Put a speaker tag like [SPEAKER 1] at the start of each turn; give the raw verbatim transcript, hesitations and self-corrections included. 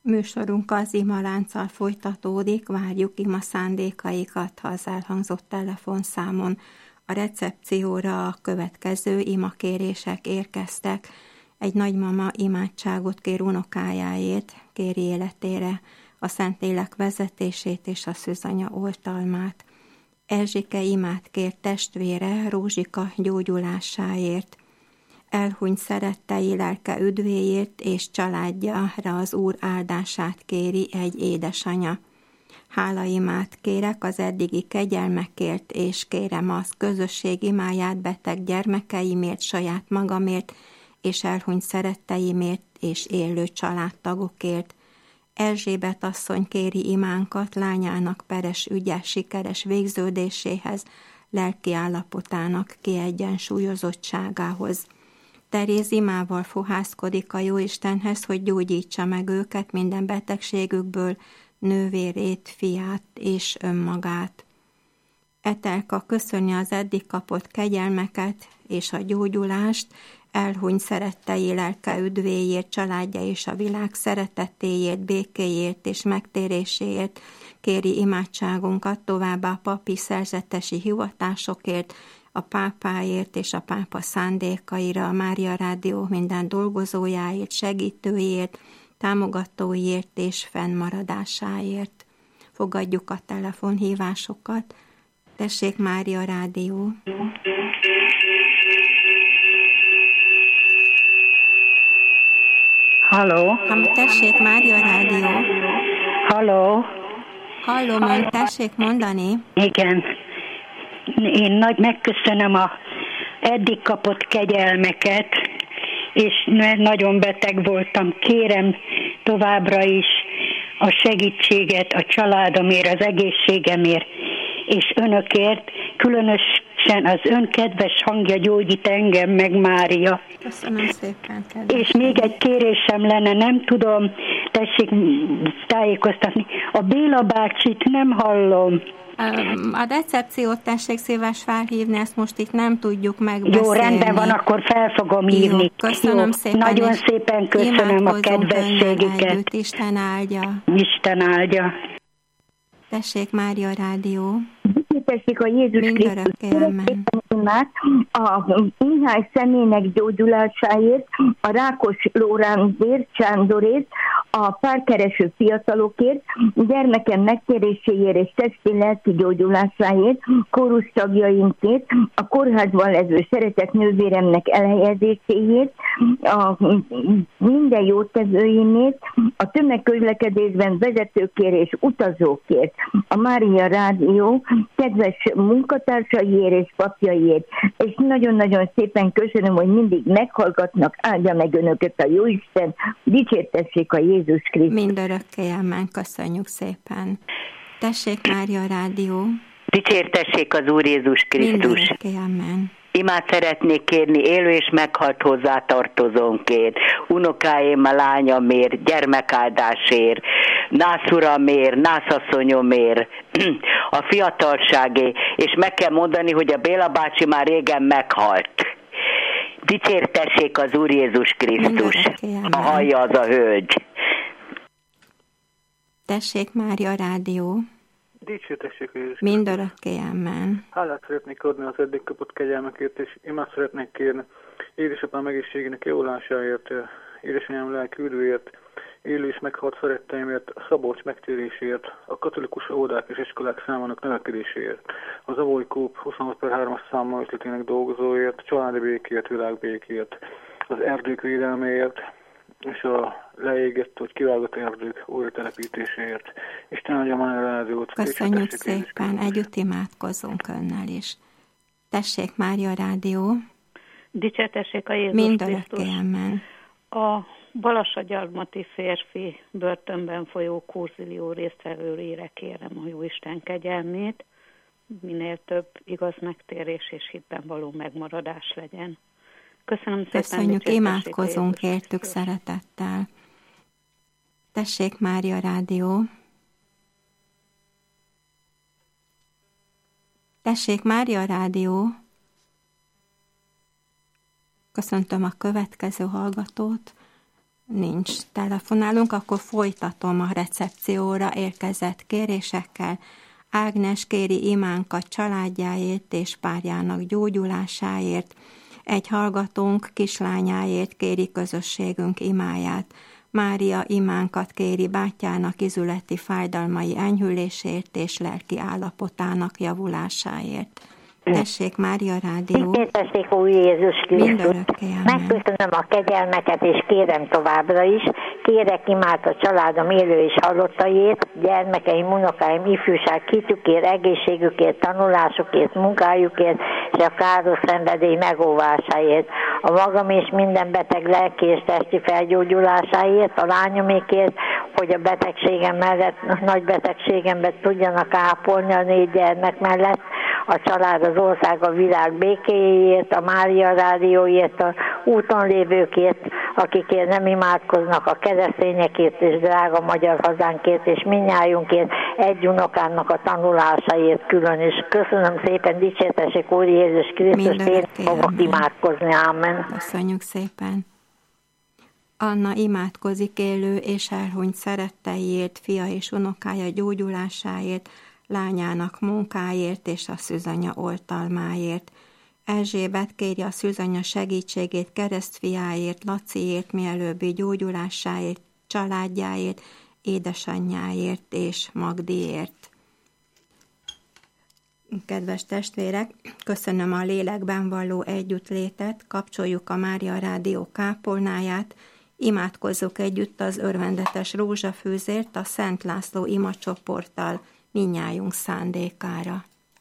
[SPEAKER 1] Műsorunk az imalánccal folytatódik, várjuk ima szándékaikat, ha az elhangzott telefonszámon. A recepcióra a következő imakérések érkeztek. Egy nagymama imádságot kér unokájáért, kéri életére a Szentlélek vezetését és a szűzanya oltalmát. Erzsike imát kér testvére Rózsika gyógyulásáért. Elhunyt szerettei lelke üdvéért és családjára az Úr áldását kéri egy édesanya. Hálaimát kérek az eddigi kegyelmekért, és kérem az közösség imáját beteg gyermekeimért, saját magamért, és elhunyt szeretteimért, és élő családtagokért. Erzsébet asszony kéri imánkat lányának peres ügye sikeres végződéséhez, lelki állapotának kiegyensúlyozottságához. Teréz imával fohászkodik a Jóistenhez, hogy gyógyítsa meg őket minden betegségükből, nővérét, fiát és önmagát. Etelka köszöni az eddig kapott kegyelmeket és a gyógyulást, elhunyt szerettei lelke üdvéért, családja és a világ szeretetéért, békéért és megtéréséért kéri imádságunkat, továbbá a papi szerzetesi hivatásokért, a pápáért és a pápa szándékaira, a Mária Rádió minden dolgozójáért, segítőért, támogatóért és fennmaradásáért. Fogadjuk a telefonhívásokat. Tessék, Mária Rádió!
[SPEAKER 2] Halló!
[SPEAKER 1] Tessék, Mária Rádió!
[SPEAKER 2] Halló!
[SPEAKER 1] Hallom, ön, tessék mondani?
[SPEAKER 2] Igen. Én nagy megköszönöm a eddig kapott kegyelmeket, és nagyon beteg voltam. Kérem továbbra is a segítséget a családomért, az egészségemért, és önökért, különösen az ön kedves hangja gyógyít engem meg, Mária.
[SPEAKER 1] Köszönöm szépen, kedves.
[SPEAKER 2] És még egy kérésem lenne, nem tudom, tessék tájékoztatni. A Béla bácsit nem hallom.
[SPEAKER 1] A recepciót tessék szíves felhívni, ezt most itt nem tudjuk megbeszélni.
[SPEAKER 2] Jó, rendben van, akkor fel fogom írni.
[SPEAKER 1] Jó, köszönöm Jó, szépen.
[SPEAKER 2] Nagyon szépen köszönöm a kedvességüket.
[SPEAKER 1] Együtt, Isten áldja.
[SPEAKER 2] Isten áldja.
[SPEAKER 1] Tessék, Mária Rádió.
[SPEAKER 3] Tessék a Jézus Krisztus a Mihály személynek gyógyulásáért, a Rákos Lórándért, Sándorért, a párkereső fiatalokért, gyermekem megtéréséért és testi lelki gyógyulásáért, kórus tagjainkért, a kórházban levő szeretett nővéremnek elhelyezéséért, a minden jótevőimért, a tömegközlekedésben vezetőkért és utazókért, a Mária Rádió kedves munkatársaiért és papjaiért, és nagyon-nagyon szépen köszönöm, hogy mindig meghallgatnak, áldja meg önöket a Jóisten, dicsértessék a Jézus Krisztus.
[SPEAKER 1] Mindörökké amen, köszönjük szépen. Tessék, Mária Rádió.
[SPEAKER 4] Dicsértessék az Úr Jézus Krisztus.
[SPEAKER 1] Mindörökké amen.
[SPEAKER 4] Imát szeretnék kérni élő és meghalt hozzátartozónkért, unokáim, a lányamért, gyermekáldásért, nászuramért, nászasszonyomért, a fiatalságé, és meg kell mondani, hogy a Béla bácsi már régen meghalt. Dicsértessék az Úr Jézus Krisztus, ha hallja az a hölgy.
[SPEAKER 1] Tessék, Mária Rádió.
[SPEAKER 5] Dicsértessék a Jézus.
[SPEAKER 1] Mindörökké amen.
[SPEAKER 5] Hálát szeretnék adni az eddig kapott kegyelmekért, és imát szeretnék kérni édesapám egészségének javulásáért, édesanyám lelki üdvéért, élő és meghalt szeretteimért, a Szabolcs megtérésért, a katolikus óvodák és iskolák számának növekedéséért, az Avoy Coop huszonhat per hármas számmal ötletének dolgozóért, családi békért, világbékért, az erdők védelméért, és a leégett, vagy kivágott erdők újra telepítéséért. Isten adja már a rádiót.
[SPEAKER 1] Köszönjük szépen, együtt imádkozzunk önnel is. Tessék, Mária Rádió.
[SPEAKER 6] Dicsértessék a Jézus
[SPEAKER 1] Mindörökké amen.
[SPEAKER 6] A balassagyarmati férfi börtönben folyó kurzilió résztvevőire kérem a Jóisten kegyelmét, minél több igaz megtérés és hitben való megmaradás legyen. Köszönöm szépen.
[SPEAKER 1] Köszönjük, imádkozunk értük szeretettel. Tessék, Mária Rádió. Tessék, Mária Rádió. Köszöntöm a következő hallgatót. nincs telefonálunk, akkor folytatom a recepcióra érkezett kérésekkel. Ágnes kéri imánkat családjáért és párjának gyógyulásáért. Egy hallgatónk kislányáért kéri közösségünk imáját. Mária imánkat kéri bátyjának izületi fájdalmai enyhülésért és lelki állapotának javulásáért. Tessék, Mária Rádió.
[SPEAKER 7] Tessék, Úr Jézus Krisztus. Megköszönöm a kegyelmeket, és kérem továbbra is. Kérek imát a családom élő és halottaiért, gyermekeim, unokáim, ifjúság, kitükért, egészségükért, tanulásukért, munkájukért, és a káros szenvedély megóvásáért. A magam és minden beteg lelki és testi felgyógyulásáért, a lányomékért, hogy a betegségem mellett, nagy betegségemben tudjanak ápolni a négy gyermek mellett, a család, az ország, a világ békéjéért, a Mária Rádióért, a úton lévőkért, akikért nem imádkoznak, a keresztényekért és drága magyar hazánkért, és mindnyájunkért, egy unokának a tanulásáért külön is. Köszönöm szépen, dicsértessék Úr Jézus Krisztus, én fogok imádkozni. Ámen.
[SPEAKER 1] Köszönjük szépen. Anna imádkozik élő és elhunyt szeretteiért, fia és unokája gyógyulásáért, lányának munkáért és a szűzanya oltalmáért. Erzsébet kéri a szűzanya segítségét keresztfiáért, Laciért, mielőbbi gyógyulásáért, családjáért, édesanyjáért és Magdiért. Kedves testvérek, köszönöm a lélekben való együttlétet, kapcsoljuk a Mária Rádió kápolnáját, imádkozzuk együtt az örvendetes rózsafűzért a Szent László imacsoporttal, mindnyájunk szándékára.